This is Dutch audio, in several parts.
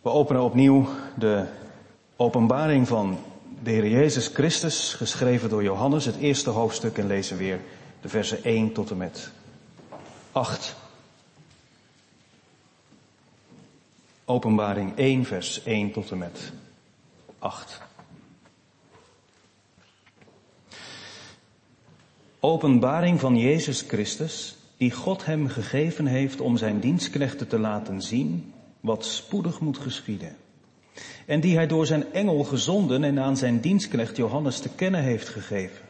We openen opnieuw de openbaring van de Heer Jezus Christus, geschreven door Johannes, het eerste hoofdstuk, en lezen weer de versen 1 tot en met 8. Openbaring 1, vers 1 tot en met 8. Openbaring van Jezus Christus, die God hem gegeven heeft om zijn dienstknechten te laten zien wat spoedig moet geschieden. En die hij door zijn engel gezonden en aan zijn dienstknecht Johannes te kennen heeft gegeven.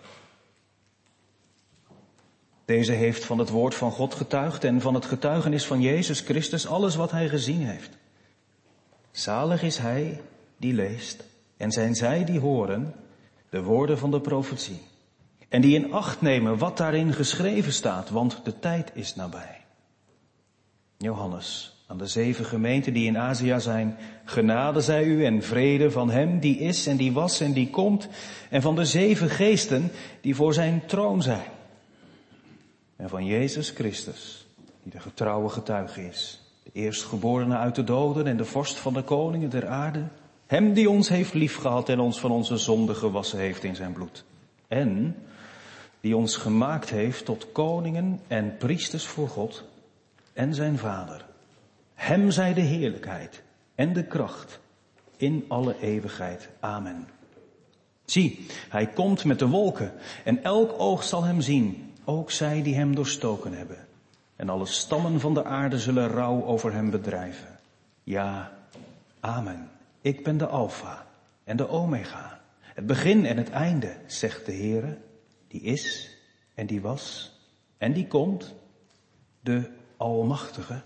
Deze heeft van het woord van God getuigd en van het getuigenis van Jezus Christus alles wat hij gezien heeft. Zalig is hij die leest en zijn zij die horen de woorden van de profetie. En die in acht nemen wat daarin geschreven staat, want de tijd is nabij. Johannes, aan de 7 gemeenten die in Azië zijn, genade zij u en vrede van hem die is en die was en die komt, en van de 7 geesten die voor zijn troon zijn. En van Jezus Christus, die de getrouwe getuige is, de eerstgeborene uit de doden en de vorst van de koningen der aarde, hem die ons heeft liefgehad en ons van onze zonden gewassen heeft in zijn bloed. En die ons gemaakt heeft tot koningen en priesters voor God en zijn Vader. Hem zij de heerlijkheid en de kracht in alle eeuwigheid. Amen. Zie, hij komt met de wolken en elk oog zal hem zien, ook zij die hem doorstoken hebben. En alle stammen van de aarde zullen rouw over hem bedrijven. Ja, amen. Ik ben de Alfa en de Omega, het begin en het einde, zegt de Heere, die is en die was en die komt, de Almachtige.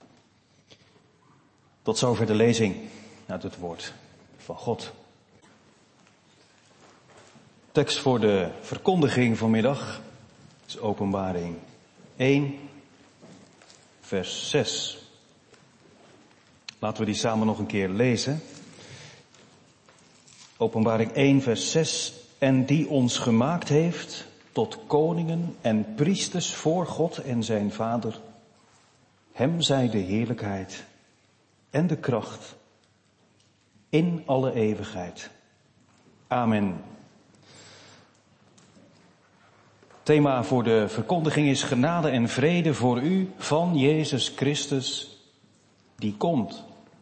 Tot zover de lezing uit het woord van God. Tekst voor de verkondiging vanmiddag is Openbaring 1, vers 6. Laten we die samen nog een keer lezen. Openbaring 1, vers 6. En die ons gemaakt heeft tot koningen en priesters voor God en zijn Vader. Hem zij de heerlijkheid en de kracht in alle eeuwigheid. Amen. Thema voor de verkondiging is genade en vrede voor u van Jezus Christus die komt.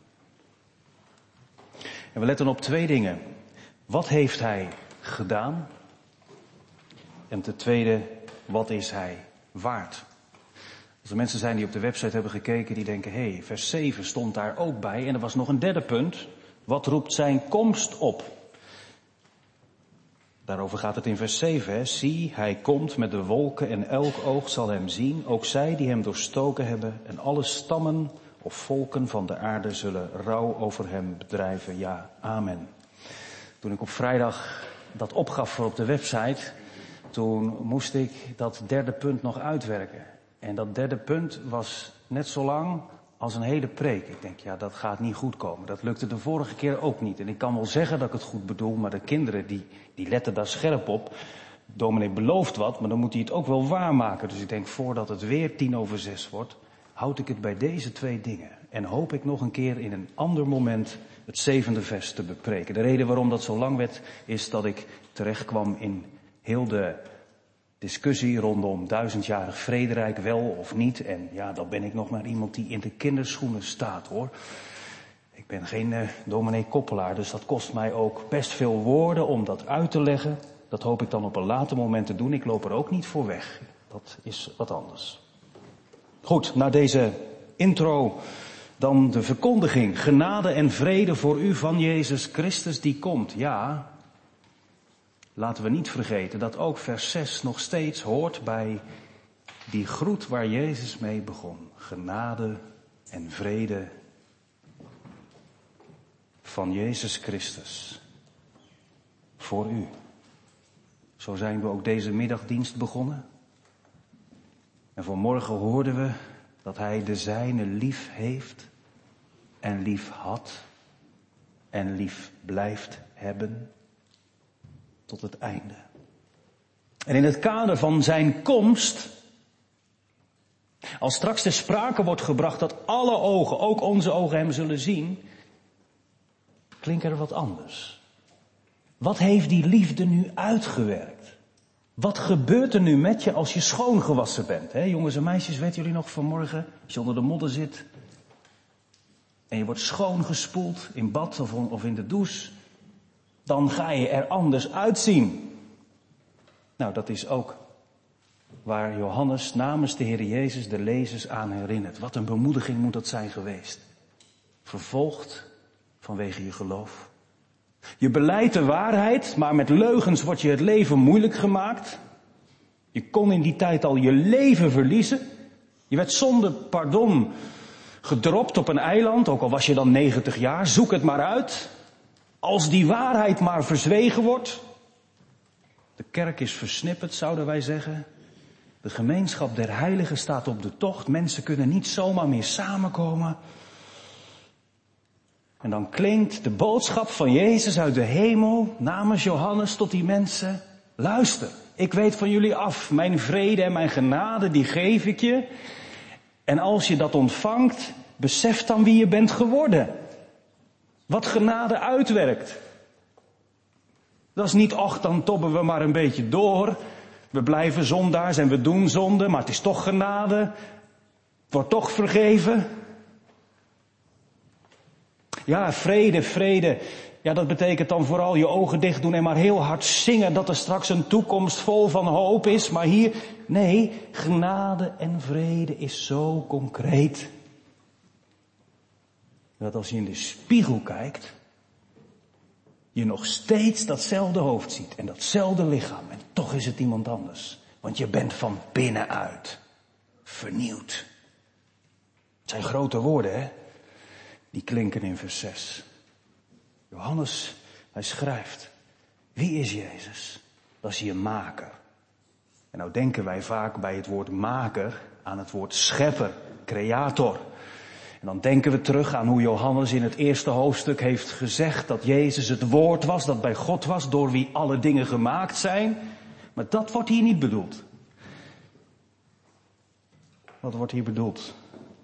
En we letten op 2 dingen. Wat heeft hij gedaan? En ten tweede, wat is hij waard? Als er mensen zijn die op de website hebben gekeken, die denken, vers 7 stond daar ook bij. En er was nog een 3e punt. Wat roept zijn komst op? Daarover gaat het in vers 7. Hè? Zie, hij komt met de wolken en elk oog zal hem zien. Ook zij die hem doorstoken hebben. En alle stammen of volken van de aarde zullen rouw over hem bedrijven. Ja, amen. Toen ik op vrijdag dat opgaf voor op de website, toen moest ik dat 3e punt nog uitwerken. En dat 3e punt was net zo lang als een hele preek. Ik denk, ja, dat gaat niet goed komen. Dat lukte de vorige keer ook niet. En ik kan wel zeggen dat ik het goed bedoel, maar de kinderen die letten daar scherp op. Dominee belooft wat, maar dan moet hij het ook wel waarmaken. Dus ik denk, voordat het weer 5:10 wordt, houd ik het bij deze 2 dingen. En hoop ik nog een keer in een ander moment het 7e vers te bepreken. De reden waarom dat zo lang werd, is dat ik terecht kwam in heel de discussie rondom 1000-jarig vrederijk, wel of niet. En ja, dan ben ik nog maar iemand die in de kinderschoenen staat, hoor. Ik ben geen dominee Koppelaar, dus dat kost mij ook best veel woorden om dat uit te leggen. Dat hoop ik dan op een later moment te doen. Ik loop er ook niet voor weg. Dat is wat anders. Goed, na deze intro dan de verkondiging. Genade en vrede voor u van Jezus Christus die komt. Ja, laten we niet vergeten dat ook vers 6 nog steeds hoort bij die groet waar Jezus mee begon. Genade en vrede van Jezus Christus voor u. Zo zijn we ook deze middagdienst begonnen. En vanmorgen hoorden we dat hij de zijne lief heeft en lief had en lief blijft hebben tot het einde. En in het kader van zijn komst, als straks ter sprake wordt gebracht dat alle ogen, ook onze ogen, hem zullen zien, klinkt er wat anders. Wat heeft die liefde nu uitgewerkt? Wat gebeurt er nu met je als je schoongewassen bent? Jongens en meisjes, weten jullie nog vanmorgen, als je onder de modder zit en je wordt schoongespoeld in bad of in de douche, dan ga je er anders uitzien. Nou, dat is ook waar Johannes namens de Heer Jezus de lezers aan herinnert. Wat een bemoediging moet dat zijn geweest. Vervolgd vanwege je geloof. Je belijdt de waarheid, maar met leugens wordt je het leven moeilijk gemaakt. Je kon in die tijd al je leven verliezen. Je werd zonder pardon gedropt op een eiland, ook al was je dan 90 jaar. Zoek het maar uit. Als die waarheid maar verzwegen wordt. De kerk is versnipperd, zouden wij zeggen. De gemeenschap der heiligen staat op de tocht. Mensen kunnen niet zomaar meer samenkomen. En dan klinkt de boodschap van Jezus uit de hemel namens Johannes tot die mensen. Luister, ik weet van jullie af, mijn vrede en mijn genade, die geef ik je. En als je dat ontvangt, besef dan wie je bent geworden. Wat genade uitwerkt. Dat is niet, ach, dan tobben we maar een beetje door. We blijven zondaars en we doen zonde, maar het is toch genade. Het wordt toch vergeven. Ja, vrede. Ja, dat betekent dan vooral je ogen dicht doen en maar heel hard zingen dat er straks een toekomst vol van hoop is. Maar hier, nee, genade en vrede is zo concreet. Dat als je in de spiegel kijkt, je nog steeds datzelfde hoofd ziet en datzelfde lichaam. En toch is het iemand anders. Want je bent van binnenuit vernieuwd. Het zijn grote woorden, hè? Die klinken in vers 6. Johannes, hij schrijft. Wie is Jezus? Dat is je maker. En nou denken wij vaak bij het woord maker aan het woord schepper, creator. En dan denken we terug aan hoe Johannes in het eerste hoofdstuk heeft gezegd dat Jezus het woord was, dat bij God was, door wie alle dingen gemaakt zijn. Maar dat wordt hier niet bedoeld. Wat wordt hier bedoeld?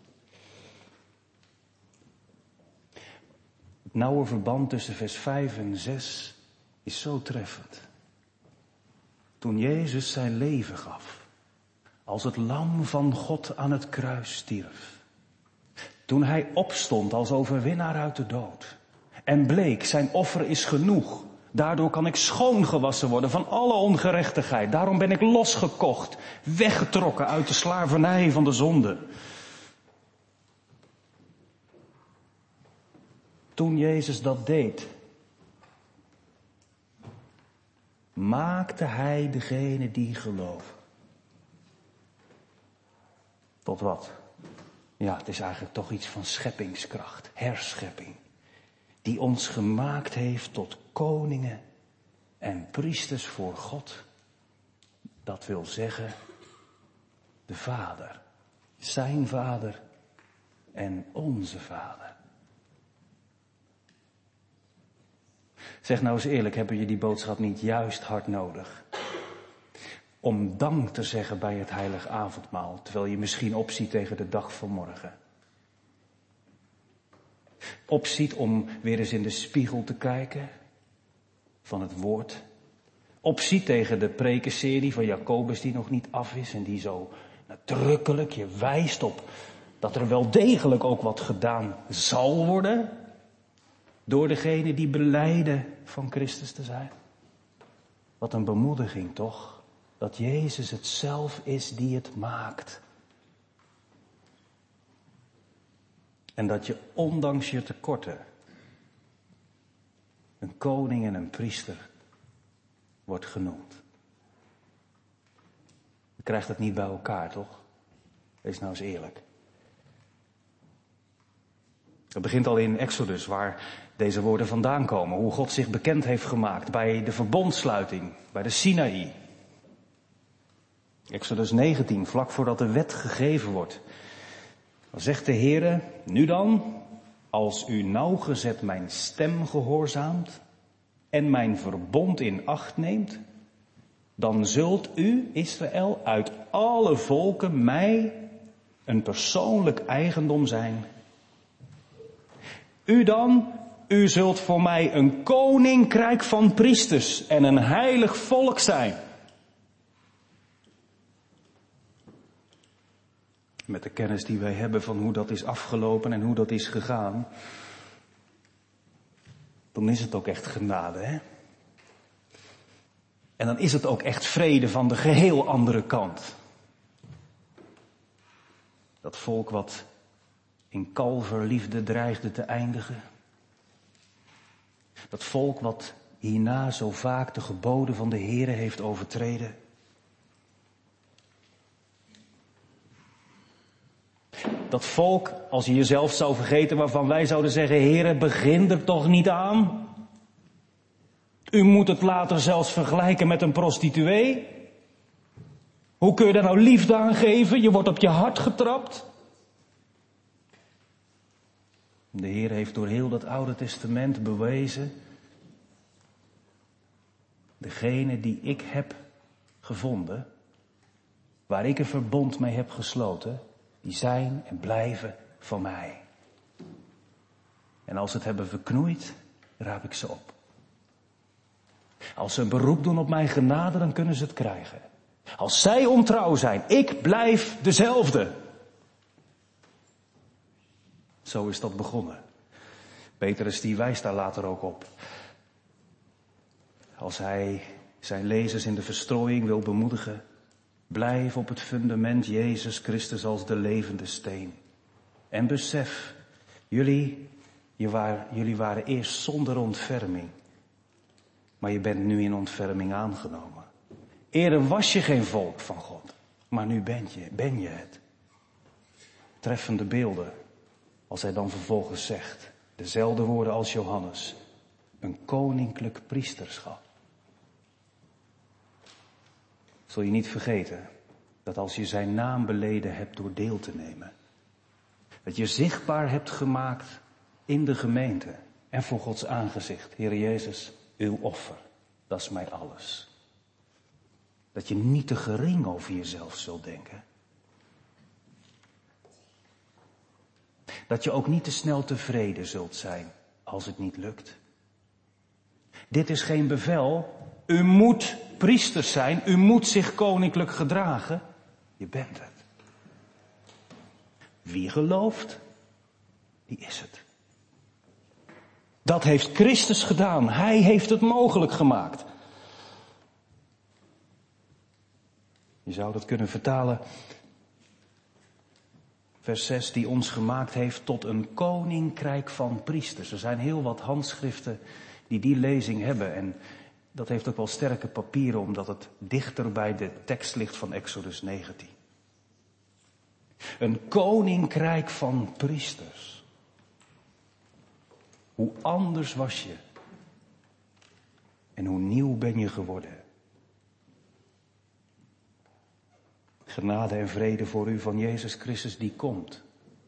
Het nauwe verband tussen vers 5 en 6 is zo treffend. Toen Jezus zijn leven gaf, als het lam van God aan het kruis stierf. Toen hij opstond als overwinnaar uit de dood. En bleek, zijn offer is genoeg. Daardoor kan ik schoongewassen worden van alle ongerechtigheid. Daarom ben ik losgekocht, weggetrokken uit de slavernij van de zonde. Toen Jezus dat deed, maakte hij degene die geloven. Tot wat? Ja, het is eigenlijk toch iets van scheppingskracht, herschepping. Die ons gemaakt heeft tot koningen en priesters voor God. Dat wil zeggen, de Vader, zijn Vader en onze Vader. Zeg nou eens eerlijk, hebben jullie die boodschap niet juist hard nodig? Om dank te zeggen bij het heilig avondmaal, terwijl je misschien opziet tegen de dag van morgen. Opziet om weer eens in de spiegel te kijken van het woord. Opziet tegen de prekenserie van Jacobus die nog niet af is en die zo nadrukkelijk je wijst op dat er wel degelijk ook wat gedaan zal worden door degene die belijden van Christus te zijn. Wat een bemoediging toch? Dat Jezus het zelf is die het maakt. En dat je ondanks je tekorten een koning en een priester wordt genoemd. Je krijgt het niet bij elkaar, toch? Wees nou eens eerlijk. Het begint al in Exodus, waar deze woorden vandaan komen. Hoe God zich bekend heeft gemaakt bij de verbondsluiting, bij de Sinaï. Exodus 19, vlak voordat de wet gegeven wordt. Dan zegt de Heere, nu dan, als u nauwgezet mijn stem gehoorzaamt en mijn verbond in acht neemt, dan zult u, Israël, uit alle volken mij een persoonlijk eigendom zijn. U dan U zult voor mij een koninkrijk van priesters en een heilig volk zijn. Met de kennis die wij hebben van hoe dat is afgelopen en hoe dat is gegaan, dan is het ook echt genade, hè? En dan is het ook echt vrede van de geheel andere kant. Dat volk wat in kalverliefde dreigde te eindigen. Dat volk wat hierna zo vaak de geboden van de Heere heeft overtreden. Dat volk, als je jezelf zou vergeten, waarvan wij zouden zeggen, Heere, begin er toch niet aan. U moet het later zelfs vergelijken met een prostituee. Hoe kun je daar nou liefde aan geven? Je wordt op je hart getrapt. De Heer heeft door heel dat Oude Testament bewezen, degene die ik heb gevonden, waar ik een verbond mee heb gesloten, die zijn en blijven van mij. En als ze het hebben verknoeid, raap ik ze op. Als ze een beroep doen op mijn genade, dan kunnen ze het krijgen. Als zij ontrouw zijn, ik blijf dezelfde. Zo is dat begonnen. Petrus die wijst daar later ook op. Als hij zijn lezers in de verstrooiing wil bemoedigen, blijf op het fundament Jezus Christus als de levende steen. En besef, jullie waren eerst zonder ontferming. Maar je bent nu in ontferming aangenomen. Eerder was je geen volk van God, maar nu ben je het. Treffende beelden, als hij dan vervolgens zegt, dezelfde woorden als Johannes, een koninklijk priesterschap. Zul je niet vergeten dat als je zijn naam beleden hebt door deel te nemen, dat je zichtbaar hebt gemaakt in de gemeente en voor Gods aangezicht, Heer Jezus, uw offer, dat is mij alles. Dat je niet te gering over jezelf zult denken. Dat je ook niet te snel tevreden zult zijn als het niet lukt. Dit is geen bevel. U moet priesters zijn. U moet zich koninklijk gedragen. Je bent het. Wie gelooft, die is het. Dat heeft Christus gedaan. Hij heeft het mogelijk gemaakt. Je zou dat kunnen vertalen. Vers 6, die ons gemaakt heeft tot een koninkrijk van priesters. Er zijn heel wat handschriften die lezing hebben. En dat heeft ook wel sterke papieren, omdat het dichter bij de tekst ligt van Exodus 19. Een koninkrijk van priesters. Hoe anders was je? En hoe nieuw ben je geworden? Genade en vrede voor u van Jezus Christus die komt.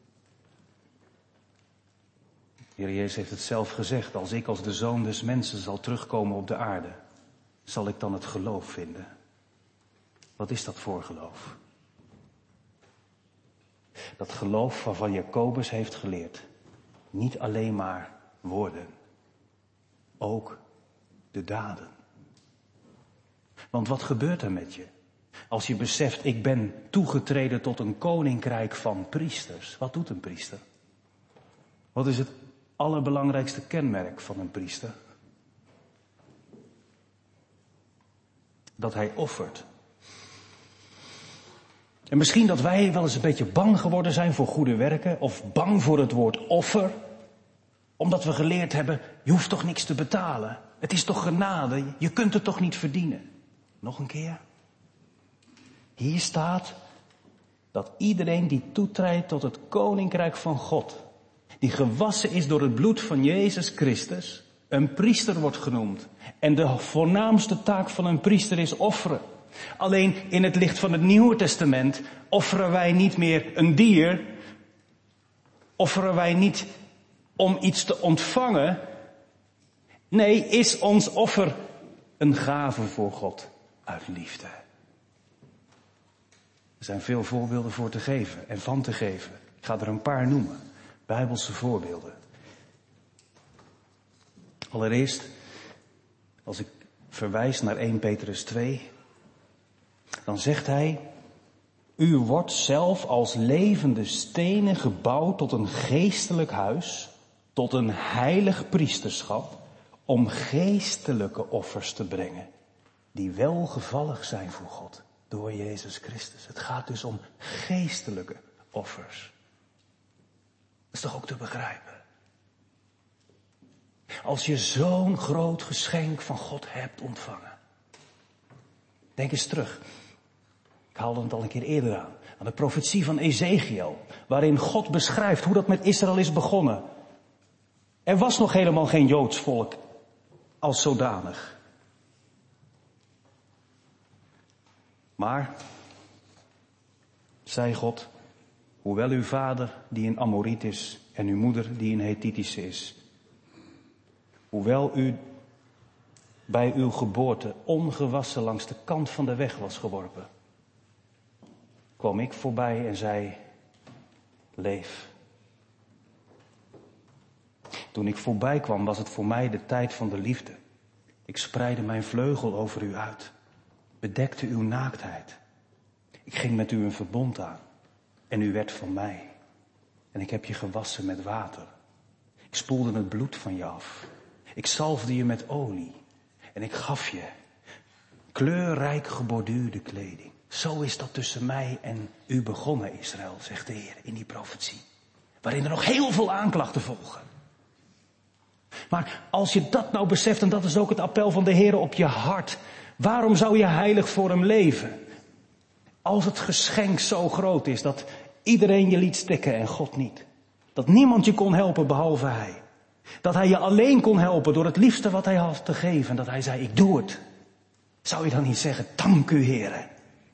De Heer Jezus heeft het zelf gezegd. Als ik als de Zoon des Mensen zal terugkomen op de aarde, zal ik dan het geloof vinden. Wat is dat voor geloof? Dat geloof waarvan Jacobus heeft geleerd. Niet alleen maar woorden. Ook de daden. Want wat gebeurt er met je? Als je beseft, ik ben toegetreden tot een koninkrijk van priesters. Wat doet een priester? Wat is het allerbelangrijkste kenmerk van een priester? Dat hij offert. En misschien dat wij wel eens een beetje bang geworden zijn voor goede werken. Of bang voor het woord offer. Omdat we geleerd hebben, je hoeft toch niks te betalen. Het is toch genade, je kunt het toch niet verdienen. Nog een keer. Hier staat dat iedereen die toetreedt tot het koninkrijk van God, die gewassen is door het bloed van Jezus Christus, een priester wordt genoemd. En de voornaamste taak van een priester is offeren. Alleen in het licht van het Nieuwe Testament offeren wij niet meer een dier. Offeren wij niet om iets te ontvangen. Nee, is ons offer een gave voor God uit liefde. Er zijn veel voorbeelden voor te geven en van te geven. Ik ga er een paar noemen. Bijbelse voorbeelden. Allereerst, als ik verwijs naar 1 Petrus 2, dan zegt hij, u wordt zelf als levende stenen gebouwd tot een geestelijk huis, tot een heilig priesterschap, om geestelijke offers te brengen, die welgevallig zijn voor God, door Jezus Christus. Het gaat dus om geestelijke offers. Dat is toch ook te begrijpen? Als je zo'n groot geschenk van God hebt ontvangen. Denk eens terug. Ik haalde het al een keer eerder aan de profetie van Ezechiel, waarin God beschrijft hoe dat met Israël is begonnen. Er was nog helemaal geen Joods volk als zodanig. Maar, zei God, hoewel uw vader die een Amoriet is en uw moeder die een Hethitische is, hoewel u bij uw geboorte ongewassen langs de kant van de weg was geworpen, kwam ik voorbij en zei, leef. Toen ik voorbij kwam was het voor mij de tijd van de liefde. Ik spreidde mijn vleugel over u uit, bedekte uw naaktheid. Ik ging met u een verbond aan en u werd van mij. En ik heb je gewassen met water. Ik spoelde het bloed van je af. Ik zalfde je met olie en ik gaf je kleurrijk geborduurde kleding. Zo is dat tussen mij en u begonnen, Israël, zegt de Heer in die profetie. Waarin er nog heel veel aanklachten volgen. Maar als je dat nou beseft, en dat is ook het appel van de Heer op je hart. Waarom zou je heilig voor hem leven? Als het geschenk zo groot is dat iedereen je liet stikken en God niet. Dat niemand je kon helpen behalve hij. Dat hij je alleen kon helpen door het liefste wat hij had te geven. En dat hij zei, ik doe het. Zou je dan niet zeggen, dank u Heere.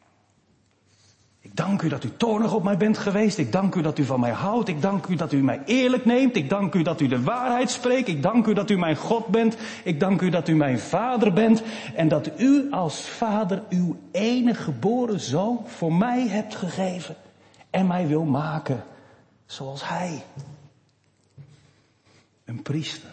Ik dank u dat u toornig op mij bent geweest. Ik dank u dat u van mij houdt. Ik dank u dat u mij eerlijk neemt. Ik dank u dat u de waarheid spreekt. Ik dank u dat u mijn God bent. Ik dank u dat u mijn vader bent. En dat u als vader uw enige geboren zoon voor mij hebt gegeven. En mij wil maken zoals hij. Een priester.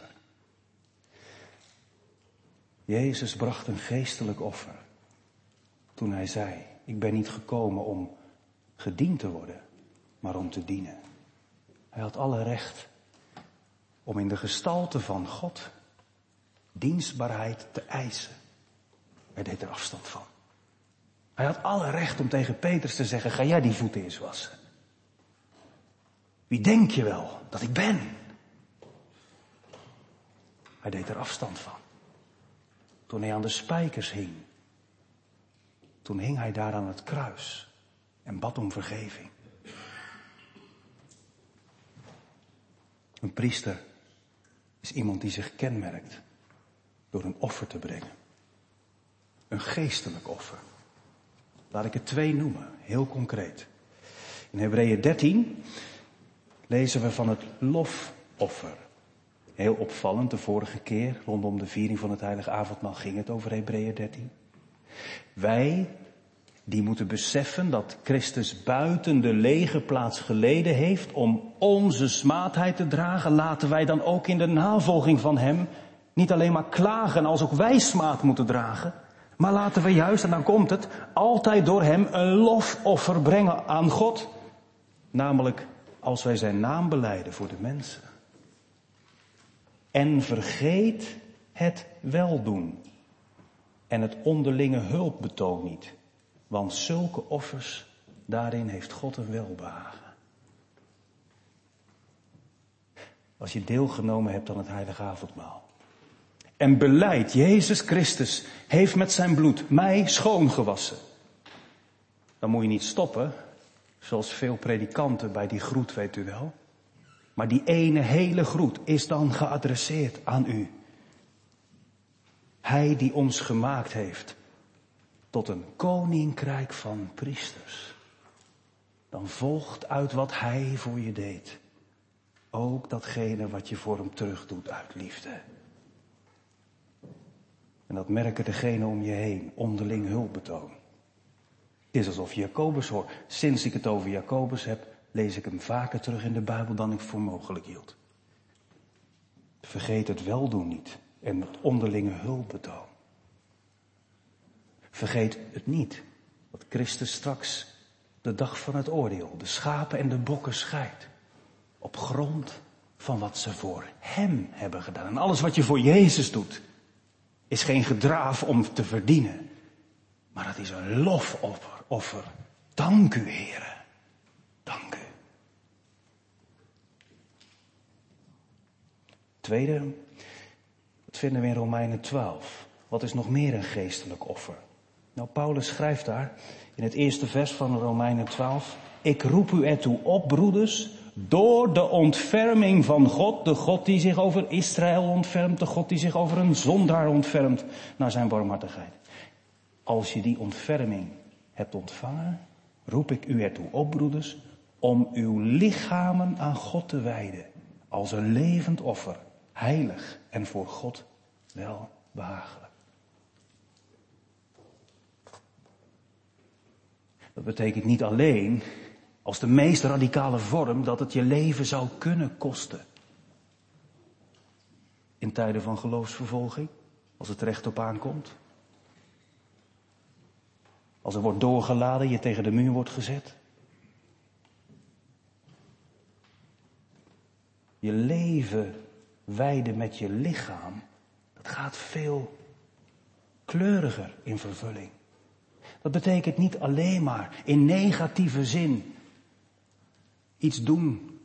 Jezus bracht een geestelijk offer. Toen hij zei, ik ben niet gekomen om gediend te worden, maar om te dienen. Hij had alle recht om in de gestalte van God dienstbaarheid te eisen. Hij deed er afstand van. Hij had alle recht om tegen Petrus te zeggen, ga jij die voeten eens wassen. Wie denk je wel dat ik ben? Hij deed er afstand van. Toen hij aan de spijkers hing. Toen hing hij daar aan het kruis en bad om vergeving. Een priester is iemand die zich kenmerkt door een offer te brengen. Een geestelijk offer. Laat ik er 2 noemen, heel concreet. In Hebreeën 13 lezen we van het lofoffer. Heel opvallend, de vorige keer rondom de viering van het heilige avondmaal ging het over Hebreeën 13. Wij die moeten beseffen dat Christus buiten de lege plaats geleden heeft om onze smaadheid te dragen, laten wij dan ook in de navolging van hem niet alleen maar klagen als ook wij smaad moeten dragen, maar laten we juist, en dan komt het, altijd door hem een lofoffer brengen aan God. Namelijk als wij zijn naam belijden voor de mensen. En vergeet het weldoen en het onderlinge hulpbetoon niet. Want zulke offers, daarin heeft God een welbehagen. Als je deelgenomen hebt aan het heilige avondmaal. En belijdt, Jezus Christus heeft met zijn bloed mij schoongewassen. Dan moet je niet stoppen, zoals veel predikanten bij die groet, weet u wel. Maar die ene hele groet is dan geadresseerd aan u. Hij die ons gemaakt heeft tot een koninkrijk van priesters. Dan volgt uit wat hij voor je deed ook datgene wat je voor hem terug doet uit liefde. En dat merken degenen om je heen, onderling hulpbetoon. Het is alsof je Jacobus hoort. Sinds ik het over Jacobus heb, lees ik hem vaker terug in de Bijbel dan ik voor mogelijk hield. Vergeet het weldoen niet en het onderlinge hulpbetoon. Vergeet het niet, dat Christus straks de dag van het oordeel de schapen en de bokken scheidt. Op grond van wat ze voor hem hebben gedaan. En alles wat je voor Jezus doet, is geen gedraaf om te verdienen. Maar het is een lofoffer. Dank u, Heere. Dank u. Tweede, dat vinden we in Romeinen 12. Wat is nog meer een geestelijk offer? Nou, Paulus schrijft daar in het eerste vers van Romeinen 12. Ik roep u ertoe op, broeders, door de ontferming van God, de God die zich over Israël ontfermt, de God die zich over een zondaar ontfermt, naar zijn barmhartigheid. Als je die ontferming hebt ontvangen, roep ik u ertoe op, broeders, om uw lichamen aan God te wijden, als een levend offer, heilig en voor God welbehagelijk. Dat betekent niet alleen, als de meest radicale vorm, dat het je leven zou kunnen kosten. In tijden van geloofsvervolging, als het recht op aankomt. Als er wordt doorgeladen, je tegen de muur wordt gezet. Je leven wijden met je lichaam, dat gaat veel kleuriger in vervulling. Dat betekent niet alleen maar in negatieve zin iets doen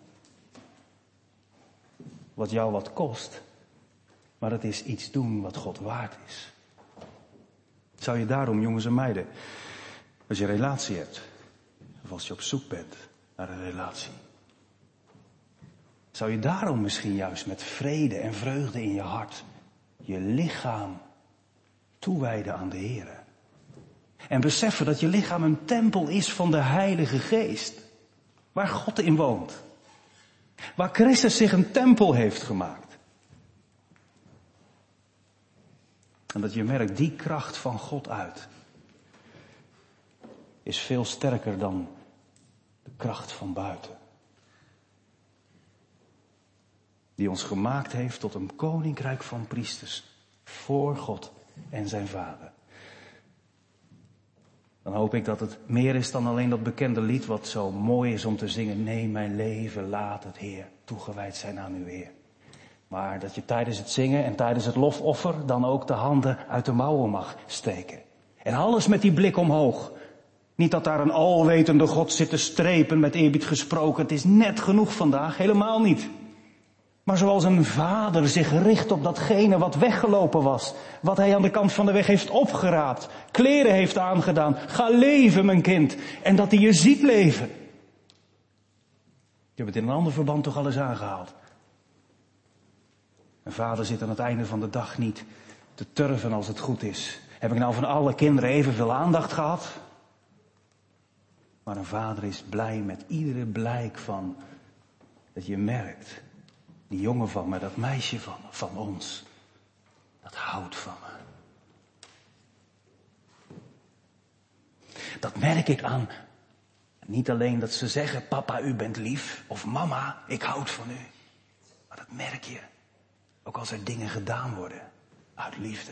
wat jou wat kost, maar het is iets doen wat God waard is. Zou je daarom, jongens en meiden, als je een relatie hebt, of als je op zoek bent naar een relatie, zou je daarom misschien juist met vrede en vreugde in je hart je lichaam toewijden aan de Heere. En beseffen dat je lichaam een tempel is van de Heilige Geest. Waar God in woont. Waar Christus zich een tempel heeft gemaakt. En dat je merkt, die kracht van God uit is veel sterker dan de kracht van buiten. Die ons gemaakt heeft tot een koninkrijk van priesters voor God en zijn Vader. Dan hoop ik dat het meer is dan alleen dat bekende lied wat zo mooi is om te zingen. Nee, mijn leven laat het Heer toegewijd zijn aan uw Heer. Maar dat je tijdens het zingen en tijdens het lofoffer dan ook de handen uit de mouwen mag steken. En alles met die blik omhoog. Niet dat daar een alwetende God zit te strepen, met eerbied gesproken. Het is net genoeg vandaag, helemaal niet. Maar zoals een vader zich richt op datgene wat weggelopen was. Wat hij aan de kant van de weg heeft opgeraapt. Kleren heeft aangedaan. Ga leven, mijn kind. En dat hij je ziet leven. Ik heb het in een ander verband toch al eens aangehaald. Een vader zit aan het einde van de dag niet te turven als het goed is. Heb ik nou van alle kinderen evenveel aandacht gehad? Maar een vader is blij met iedere blijk van dat je merkt. Die jongen van me, dat meisje van ons, dat houdt van me. Dat merk ik aan, niet alleen dat ze zeggen, papa, u bent lief, of mama, ik houd van u. Maar dat merk je, ook als er dingen gedaan worden, uit liefde.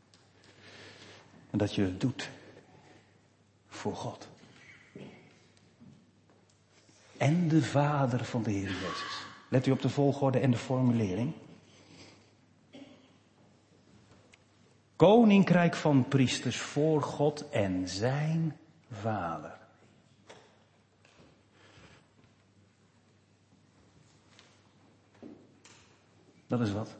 En dat je het doet voor God. En de Vader van de Heer Jezus. Let u op de volgorde en de formulering. Koninkrijk van priesters voor God en zijn Vader. Dat is wat.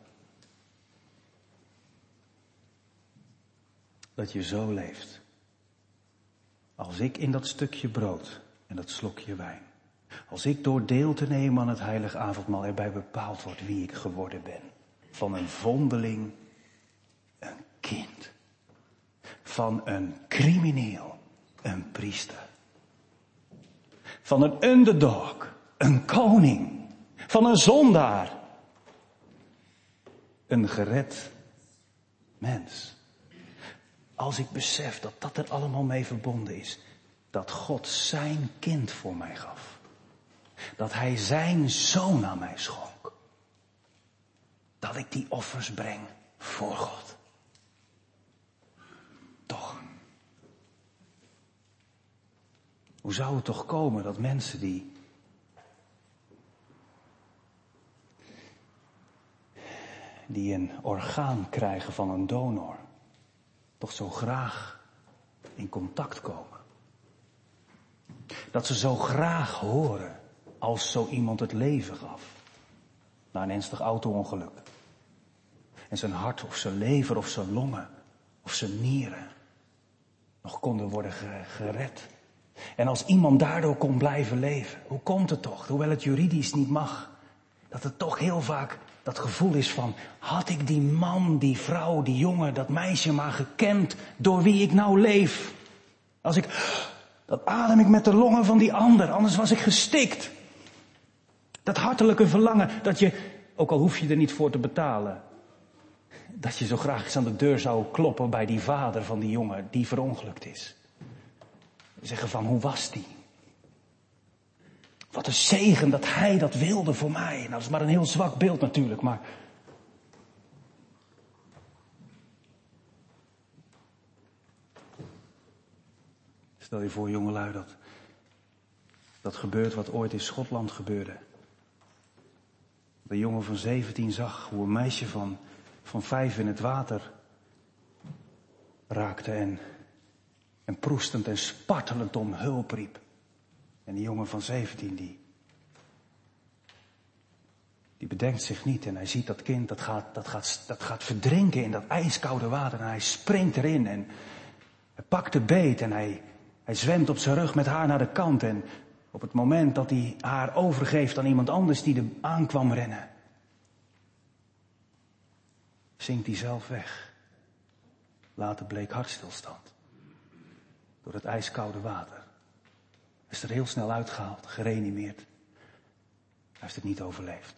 Dat je zo leeft. Als ik in dat stukje brood en dat slokje wijn. Als ik door deel te nemen aan het heilige avondmaal erbij bepaald word wie ik geworden ben. Van een vondeling, een kind. Van een crimineel, een priester. Van een underdog, een koning. Van een zondaar, een gered mens. Als ik besef dat dat er allemaal mee verbonden is. Dat God zijn kind voor mij gaf. Dat hij zijn zoon aan mij schonk. Dat ik die offers breng voor God. Toch. Hoe zou het toch komen dat mensen die een orgaan krijgen van een donor, toch zo graag in contact komen? Dat ze zo graag horen als zo iemand het leven gaf. Na een ernstig auto-ongeluk. En zijn hart of zijn lever of zijn longen of zijn nieren nog konden worden gered. En als iemand daardoor kon blijven leven, hoe komt het toch, hoewel het juridisch niet mag, dat het toch heel vaak dat gevoel is van, had ik die man, die vrouw, die jongen, dat meisje maar gekend door wie ik nou leef. Dat adem ik met de longen van die ander, anders was ik gestikt. Dat hartelijke verlangen dat je, ook al hoef je er niet voor te betalen, dat je zo graag eens aan de deur zou kloppen bij die vader van die jongen die verongelukt is. Zeggen van, hoe was die? Wat een zegen dat hij dat wilde voor mij. Nou, dat is maar een heel zwak beeld natuurlijk, maar stel je voor, jongelui, dat gebeurt wat ooit in Schotland gebeurde. De jongen van 17 zag hoe een meisje van 5 in het water raakte en proestend en spartelend om hulp riep. En die jongen van 17 die bedenkt zich niet en hij ziet dat kind dat gaat verdrinken in dat ijskoude water en hij springt erin en hij pakt de beet en hij zwemt op zijn rug met haar naar de kant en op het moment dat hij haar overgeeft aan iemand anders die er aan kwam rennen, zinkt hij zelf weg. Later bleek hartstilstand. Door het ijskoude water. Hij is er heel snel uitgehaald, gereanimeerd. Hij heeft het niet overleefd.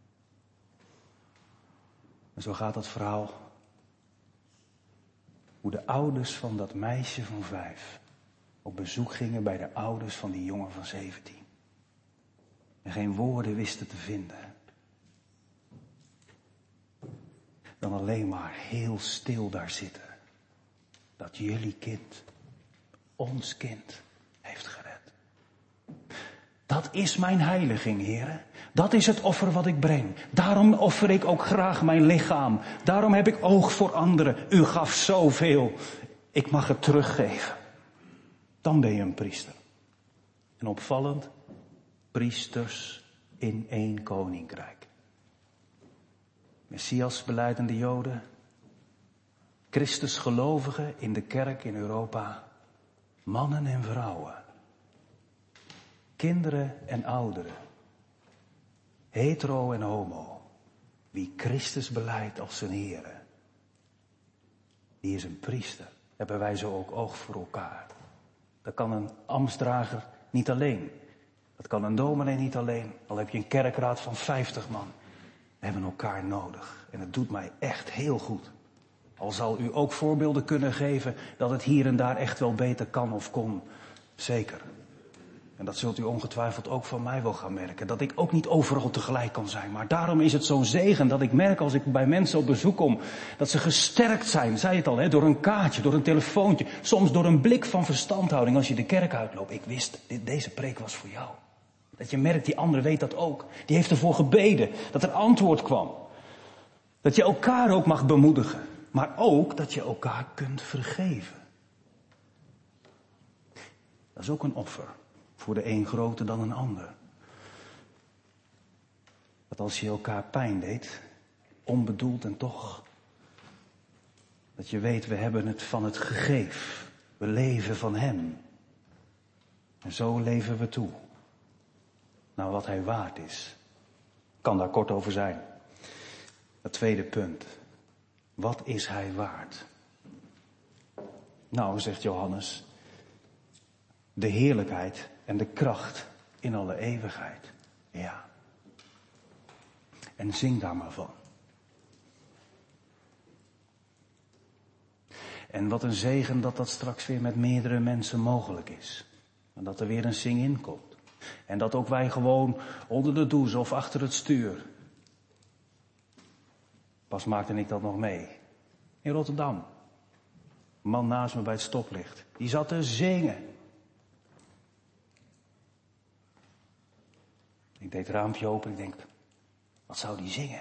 En zo gaat dat verhaal. Hoe de ouders van dat meisje van 5 op bezoek gingen bij de ouders van die jongen van 17. En geen woorden wisten te vinden. Dan alleen maar heel stil daar zitten. Dat jullie kind, ons kind, heeft gered. Dat is mijn heiliging, heren. Dat is het offer wat ik breng. Daarom offer ik ook graag mijn lichaam. Daarom heb ik oog voor anderen. U gaf zoveel. Ik mag het teruggeven. Dan ben je een priester. En opvallend, priesters in 1 koninkrijk. Messias belijdende Joden. Christus gelovigen in de kerk in Europa. Mannen en vrouwen. Kinderen en ouderen. Hetero en homo. Wie Christus belijdt als zijn Heere. Die is een priester. Hebben wij zo ook oog voor elkaar. Dat kan een ambtsdrager niet alleen. Dat kan een dominee niet alleen. Al heb je een kerkraad van 50 man. We hebben elkaar nodig. En het doet mij echt heel goed. Al zal u ook voorbeelden kunnen geven dat het hier en daar echt wel beter kan of kon. Zeker. En dat zult u ongetwijfeld ook van mij wel gaan merken. Dat ik ook niet overal tegelijk kan zijn. Maar daarom is het zo'n zegen dat ik merk als ik bij mensen op bezoek kom. Dat ze gesterkt zijn, zei het al, door een kaartje, door een telefoontje. Soms door een blik van verstandhouding als je de kerk uitloopt. Ik wist, deze preek was voor jou. Dat je merkt, die ander weet dat ook. Die heeft ervoor gebeden, dat er antwoord kwam. Dat je elkaar ook mag bemoedigen. Maar ook dat je elkaar kunt vergeven. Dat is ook een offer. Voor de een groter dan een ander. Dat als je elkaar pijn deed, onbedoeld en toch, dat je weet, we hebben het van het gegeven. We leven van hem. En zo leven we toe. Nou, wat hij waard is. Kan daar kort over zijn. Het tweede punt. Wat is hij waard? Nou, zegt Johannes, de heerlijkheid en de kracht in alle eeuwigheid. Ja. En zing daar maar van. En wat een zegen dat dat straks weer met meerdere mensen mogelijk is. En dat er weer een zing-in komt. En dat ook wij gewoon onder de douche of achter het stuur Pas maakte ik dat nog mee. In Rotterdam. Een man naast me bij het stoplicht. Die zat te zingen. Ik deed het raampje open. Ik denk, wat zou die zingen?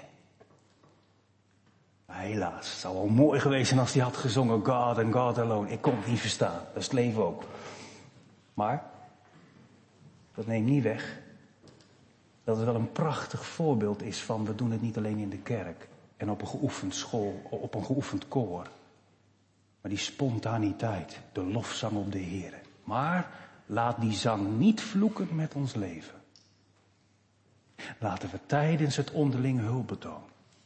Maar helaas, het zou wel mooi geweest zijn als hij had gezongen God and God alone. Ik kon het niet verstaan. Dat is het leven ook. Maar, dat neemt niet weg dat het wel een prachtig voorbeeld is van, we doen het niet alleen in de kerk en op een geoefend school, op een geoefend koor. Maar die spontaniteit, de lofzang op de Heer. Maar laat die zang niet vloeken met ons leven. Laten we tijdens het onderling hulpbetoon,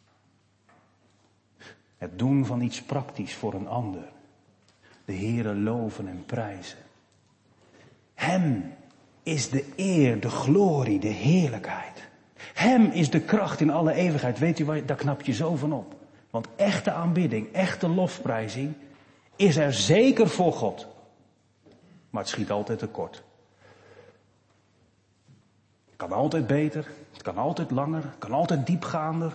het doen van iets praktisch voor een ander, de Heere loven en prijzen. Hem is de eer, de glorie, de heerlijkheid. Hem is de kracht in alle eeuwigheid. Weet u waar, daar knap je zo van op. Want echte aanbidding, echte lofprijzing is er zeker voor God. Maar het schiet altijd tekort. Het kan altijd beter, het kan altijd langer, het kan altijd diepgaander.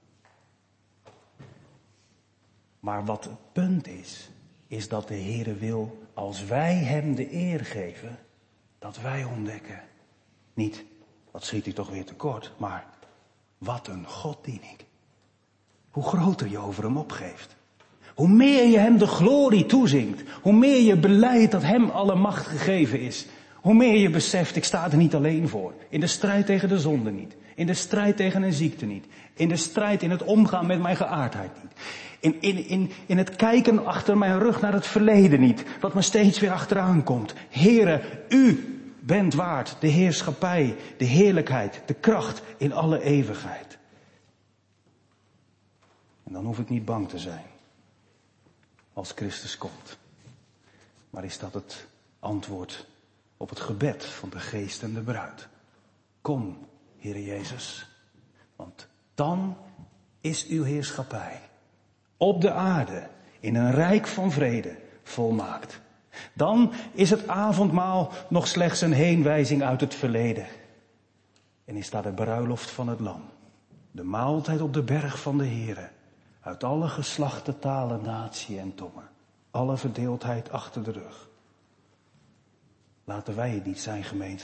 Maar wat het punt is dat de Heere wil, als wij hem de eer geven, dat wij ontdekken. Niet, wat schiet hij toch weer tekort, maar wat een God dien ik. Hoe groter je over hem opgeeft. Hoe meer je hem de glorie toezingt. Hoe meer je belijdt dat hem alle macht gegeven is. Hoe meer je beseft, ik sta er niet alleen voor. In de strijd tegen de zonde niet. In de strijd tegen een ziekte niet. In de strijd in het omgaan met mijn geaardheid niet. In het kijken achter mijn rug naar het verleden niet. Wat me steeds weer achteraan komt. Heere, u bent waard de heerschappij, de heerlijkheid, de kracht in alle eeuwigheid. En dan hoef ik niet bang te zijn als Christus komt. Maar is dat het antwoord op het gebed van de geest en de bruid? Kom, Heere Jezus, want dan is uw heerschappij op de aarde in een rijk van vrede volmaakt. Dan is het avondmaal nog slechts een heenwijzing uit het verleden. En is daar de bruiloft van het lam. De maaltijd op de berg van de Heere. Uit alle geslachten, talen, natie en tongen. Alle verdeeldheid achter de rug. Laten wij het niet zijn, gemeente.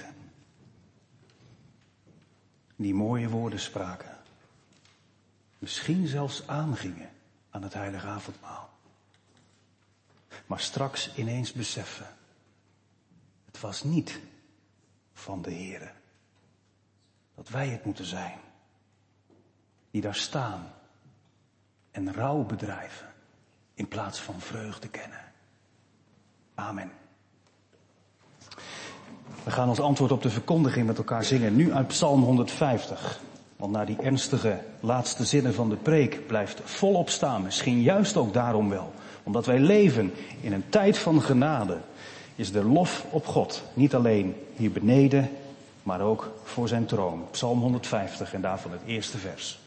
Die mooie woorden spraken. Misschien zelfs aangingen aan het heilige avondmaal. Maar straks ineens beseffen. Het was niet van de Heere. Dat wij het moeten zijn. Die daar staan. En rouw bedrijven. In plaats van vreugde kennen. Amen. We gaan als antwoord op de verkondiging met elkaar zingen. Nu uit Psalm 150. Want na die ernstige laatste zinnen van de preek blijft volop staan. Misschien juist ook daarom wel. Omdat wij leven in een tijd van genade. Is de lof op God. Niet alleen hier beneden. Maar ook voor zijn troon. Psalm 150 en daarvan het eerste vers.